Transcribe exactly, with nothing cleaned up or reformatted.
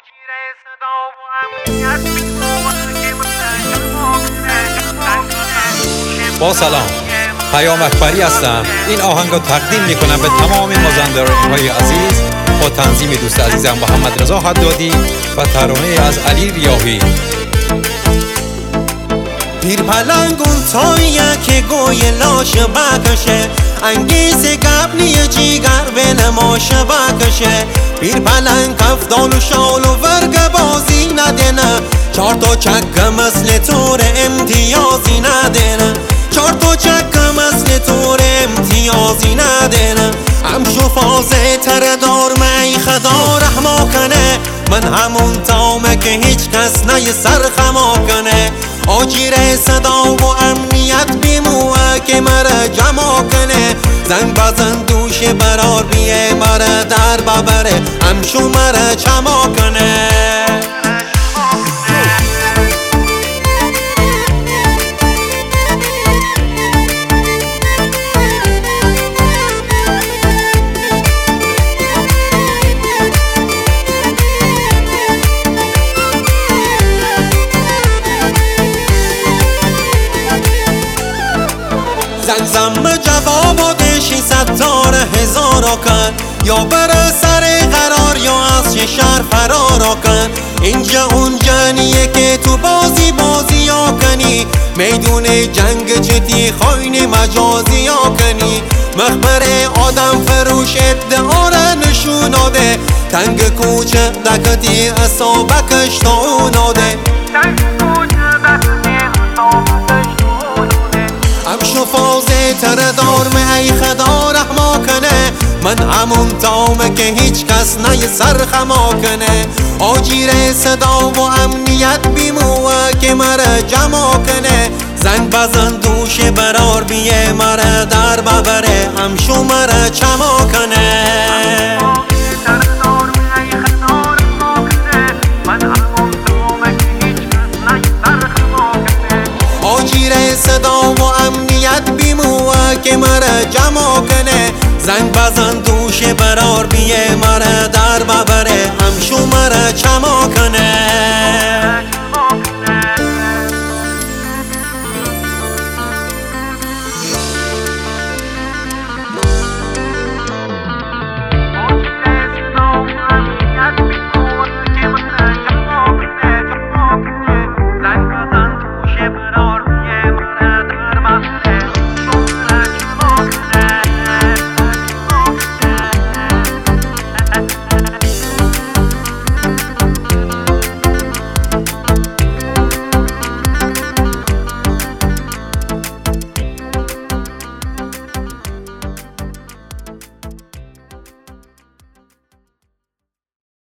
با سلام، پیام اکبری هستم. این آهنگ رو تقدیم میکنم به تمام مازندرانی های عزیز با تنظیم دوست عزیزم محمد رضا حدادی و ترانه از علی ریاحی. پیر پلنگون تاییه که گوی لاش بکشه، انگیز گبنی جیگر به نماش بکشه. پیر پلنگ کفدان و شال و ورگ بازی ندینه، چار تا چک مثل تور امتیازی ندینه، چار تا چک مثل تور امتیازی ندینه. همشو فازه تر دار می خدا رحما کنه، من همون تامه که هیچ کس نی سرخما کنه. آجیر صدا و امنیت بیموه که مره جمع کنه، زنگ بزن دوش برار بیه مره در ببره، همشو مره چما کنه. زنگ جواباتشی ستاره هزارا کن، یا بره سر قرار یا از شهر فرارا کن. اینجا اون جنیه که تو بازی بازی ها کنی، میدون جنگ جدی خاین مجازی ها کنی. مخبر آدم فروش ادعا را نشوناده، تنگ کوچه دکتی اصابکش تا اوناده. همشو فازه تر دار می خدا رحما کنه، من همون تامه که هیچ کس نی سرخما کنه. آجیر صدا و امنیت بیموه که مره جمع کنه، زنگ بزن دوش برار بیه مره در ببره، همشو مره چما کنه. آجیر صدا و امنیت بیموه که مره جمع کنه، زنگ بزن دوش برار بیه مره در ببره،